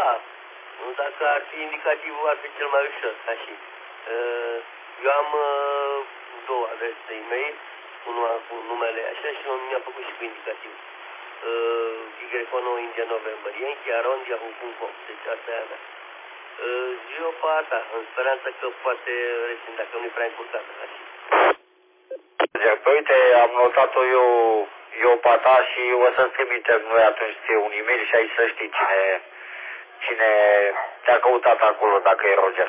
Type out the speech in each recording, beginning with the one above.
Da, dacă ar fi indicativul, ar fi cel mai ușor, așa. Eu am două adrese de e-mail, unul cu numele așa și unul mi-a făcut și cu indicativ. Y9 India November, yankee@yahoo.com, deci asta e a mea. Ziua pe a ta, în speranță că poate rețin, dacă nu e prea încurcată, așa. Păi uite, am notat-o eu pe ta și o să-ți trimitem noi atunci ție un e-mail și aici să știi cine te-a căutat acolo, dacă e Roger.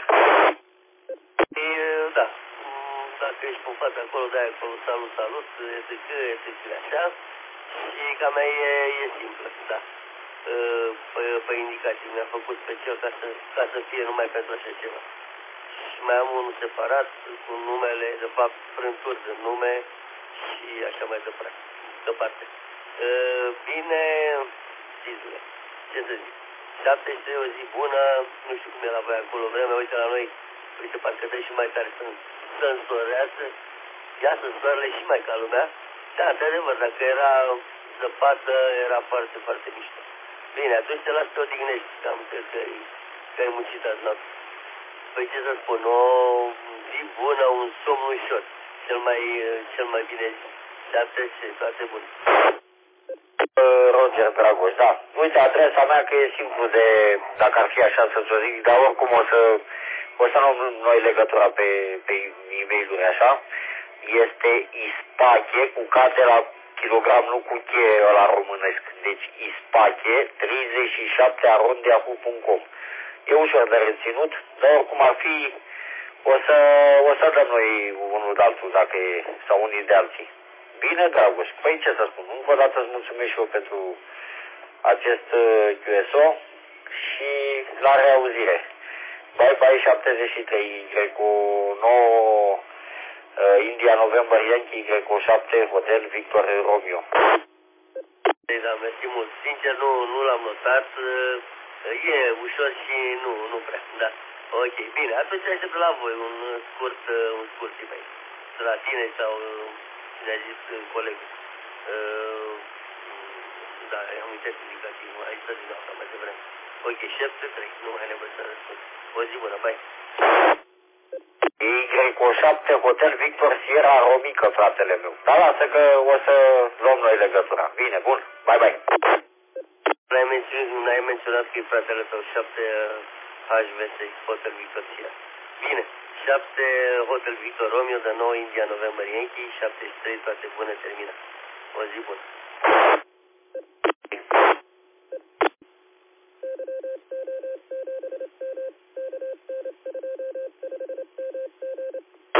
Da, dacă ești pe față acolo, dai acolo, salut, etc. așa. Și ca mea e simplă, da. Pe indicativ mi-a făcut special ca să fie numai pentru așa ceva. Și mai am unul separat cu numele, de fapt, prânturi de nume și așa mai departe. Bine, zizule, ce să zic, 73 o zi bună, nu știu cum e la voi acolo, vremea, uite la noi, uite, parcă dă și mai tare să însorească, iasă soarele și mai ca lumea. Da, într-adevăr, dacă era zăpadă, era foarte, foarte mișto. Bine, atunci te las să te odihnești, am înțeles că ai muncit azi noapte. Păi ce să spun, o zi bună, un somn ușor, cel mai bine zi. Toate bune. Roger Dragoș, da. Uite, adresa mea că e simplu de, dacă ar fi așa să-ți o zic, dar oricum o să luăm noi legătura pe e-mail-uri așa. Este Ispache, cu K de la kilogram, nu cu cheie ăla românesc. Deci Ispache 37@yahoo.com. E ușor de reținut, dar oricum ar fi, o să dăm noi unul de altul, dacă e, sau unii de alții. Bine, Dragoș, păi ce să spun, încă o dată îți mulțumesc și eu pentru acest QSO și la reauzire. Bye bye 73, Y9 India November Yankee, Y7 Hotel Victor Romeo. Da, mersi mult. Sincer, nu l-am notat. E ușor și nu prea, da. Ok, bine, atunci aștept la voi un scurt e-mail. De la tine sau cine a zis colegul. Da, am uitat indicativul, aici să zic asta mai devreme. Ok, 73, nu mai nevoie să răspund. O zi bună, bye. Y7 Hotel Victor Sierra Romică, fratele meu. Dar lasă că o să luăm noi legătura. Bine, bun, bye bye. N-ai menționat că e fratele tău, 7 HVS Hotel Victor Sierra. Bine, 7 Hotel Victor Romeo, de 9 India November Yankee, 73, toate bune, termină. O zi bună.